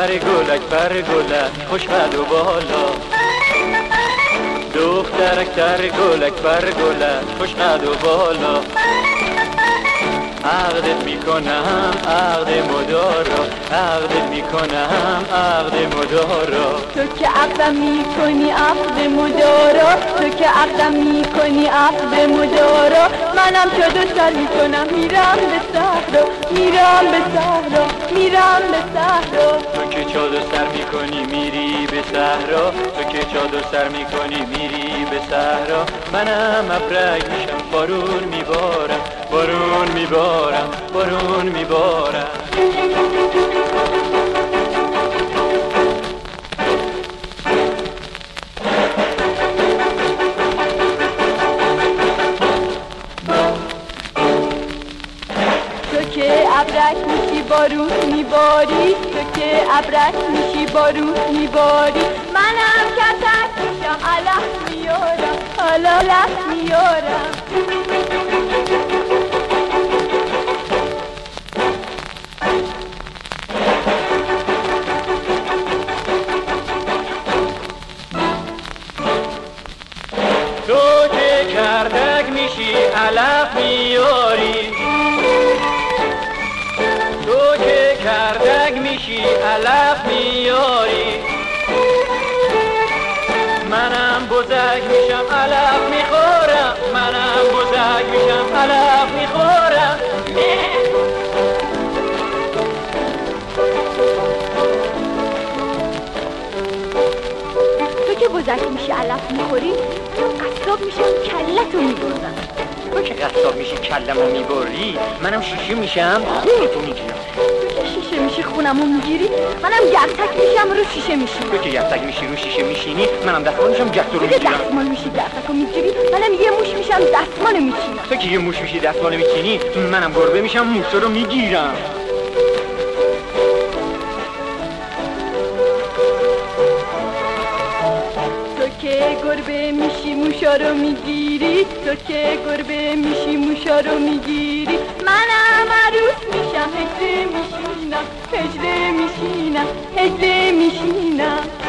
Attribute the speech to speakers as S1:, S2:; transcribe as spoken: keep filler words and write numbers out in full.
S1: تر گلک بر گلک خوش قد و بالا دخترک تر گلک بر گلک خوش قد و بالا عقدت میکنم عقد مدارا عقدت میکنم عقد مدارا
S2: تو که عقدم میکنی عقد مدارا تو که عقدم میکنی عقد مدارا منم چادر سر میکنم میرم به صحرا میرم به صحرا میرم به صحرا
S1: تو که چادر سر میکنی میری به صحرا تو که چادر سر میکنی میری به صحرا منم ابرک میشم بارون میبارم بارون میبارم بارون میبارم
S2: تو که ابرک میشی بارون میباری تو که ابرک میشی بارون میباری منم کتک میشم علف میارم علف میارم
S1: تو که کردک میشی علف میاری تو که کردک میشی علف میاری منم بزرگ میشم علف میخورم منم بزرگ میشم علف میخورم
S2: تو که بزرگ میشی علف میخوری من قصاب میشم کلتو میبرم
S1: تو که قصاب میشی کلمو میبری منم شیشه میشم خونتو میگیرم
S2: تو که شیشه میشی خونمو میگیری منم گرتک میشم رو شیشه میشینم
S1: تو که گرتک میشی رو شیشه میشینی منم دستمال میشم گرتو رو
S2: تو که
S1: میگیرم
S2: دستمال میشی گرتکو میگیری منم یه موش میشم دستمالو میچینم
S1: تو که یه موش میشی دستمالو میچینی منم گربه میشم موشا رو میگیرم
S2: تو که گربه میشی موشا رو میگیری تو که گربه میشی موشا رو میگیری منم عروس میشم هجله میشینم هجله میشینم هجله میشینم